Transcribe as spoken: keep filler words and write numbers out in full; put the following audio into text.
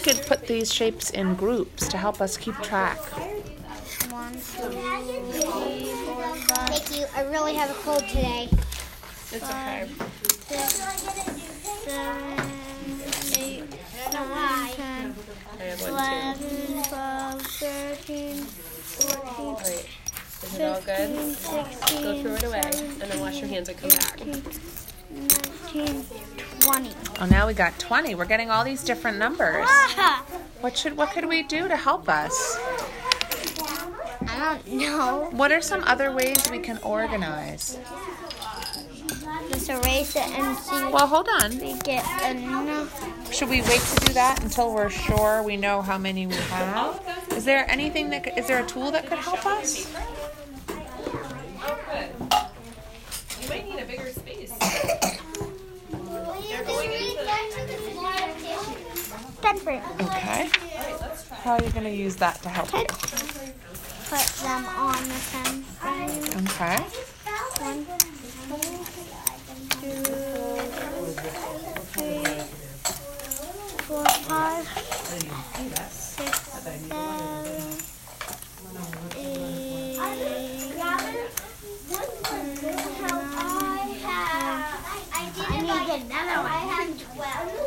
could put these shapes in groups to help us keep track. One, two, three, four, five. Thank you. I really have a cold today. It's okay. Six, seven, eight, nine, ten, I have one eleven, twelve, thirteen, fourteen, too. Wait, is it all good? sixteen, Go throw it away and then wash your hands and come back. nineteen, twenty. Oh, now we got twenty. We're getting all these different numbers. Ah! What should what could we do to help us? I don't know. What are some other ways we can organize? Just erase it and see Well, hold on. if we get enough. Should we wait to do that until we're sure we know how many we have? Is there anything that could, is there a tool that could help us? Oh, good. You might need a bigger space. Pen for it. Okay. How are you going to use that to help you? Put them on the pen frame. Okay. One, two, three, four, five, six, seven, eight, nine, ten. I need another one. I have twelve.